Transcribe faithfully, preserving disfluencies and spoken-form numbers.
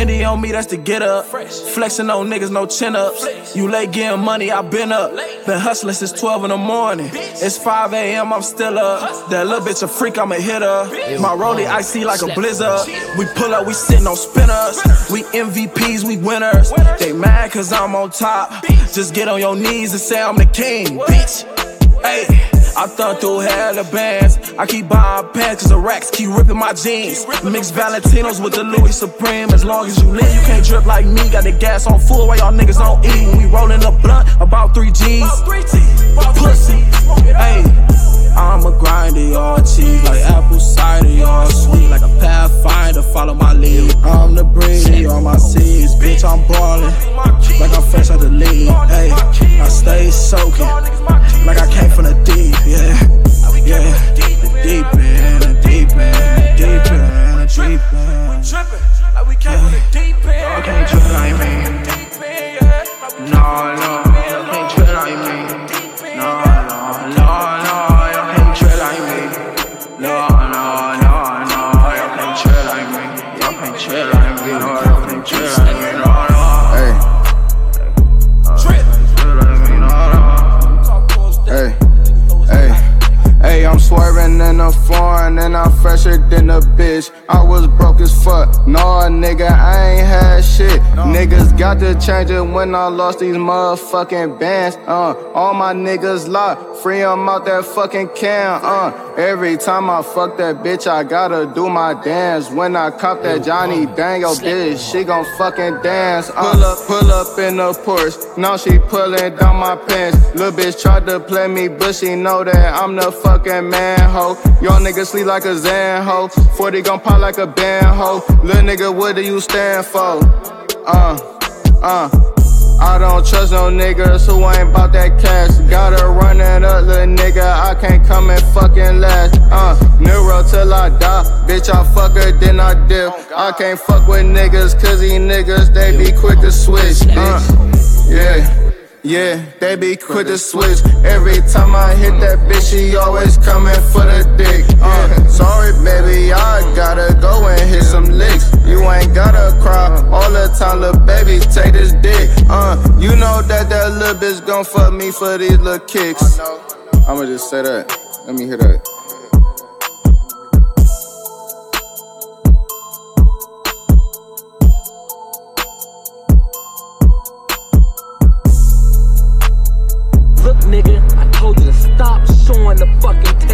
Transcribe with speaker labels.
Speaker 1: Fendi on me, that's the get up. Flexing on niggas, no chin ups. You late getting money, I been up. Been hustling since twelve in the morning. It's five A M, I'm still up. That little bitch a freak, I'm a hitter. My rollie icy like a blizzard. We pull up, we sitting on spinners. We M V Ps, we winners. They mad cause I'm on top. Just get on your knees and say I'm the king, bitch. Hey, I thought through hella bands. I keep buying pants cause the racks keep ripping my jeans. Mix Valentinos with the Louis Supreme. As long as you live, you can't drip like me. Got the gas on full while y'all niggas don't eat. When we rollin' a blunt, about three G's. Pussy, hey, I'm a grinder, y'all cheese. Like apple cider, y'all sweet. Like a pathfinder, follow my lead. I'm the breedy on my seeds. Bitch, I'm ballin' like I'm fresh out the league. Hey, I stay soaking like I came from the deep, yeah, yeah. The deep end, the deep end, the deep end, the deep end. Trippin' like we came from the deep end. Y'all can't trip like me. No, no, y'all can't trip like me. No, no, no, no, y'all can't trip like me. No, no, no, no, y'all can't trip like me. Y'all can't trip like me. No, y'all can't trip like me. No, no. Hey. Hey, hey, hey, I'm swerving in a foreign and I'm fresher than a bitch. I was broke as fuck, no nigga, I ain't had shit. Niggas got to change it when I lost these motherfucking bands. Uh, all my niggas locked, free them out that fucking can. Uh, every time I fuck that bitch, I gotta do my dance. When I cop that Johnny Daniel bitch, she gon' fucking dance. Uh, pull up, pull up in the Porsche, now she pulling down my pants. Lil' bitch tried to play me, but she know that I'm the fucking man, ho. Y'all niggas sleep like a Zan, ho. forty gon' pop like a band, ho. Lil' nigga, what do you stand for? Uh, uh. I don't trust no niggas who ain't bout that cash. Gotta run it up, little nigga, I can't come in fucking last. Uh, Neuro till I die, bitch, I fuck her, then I dip. I can't fuck with niggas, cause these niggas, they be quick to switch. Uh, yeah. Yeah, they be quick to switch. Every time I hit that bitch, she always coming for the dick. Uh, sorry, baby, I gotta go and hit some licks. You ain't gotta cry all the time, little baby, take this dick. Uh, you know that that little bitch gon' fuck me for these little kicks. I'ma just say that. Let me hear that.
Speaker 2: Look, nigga, I told you to stop showing the fucking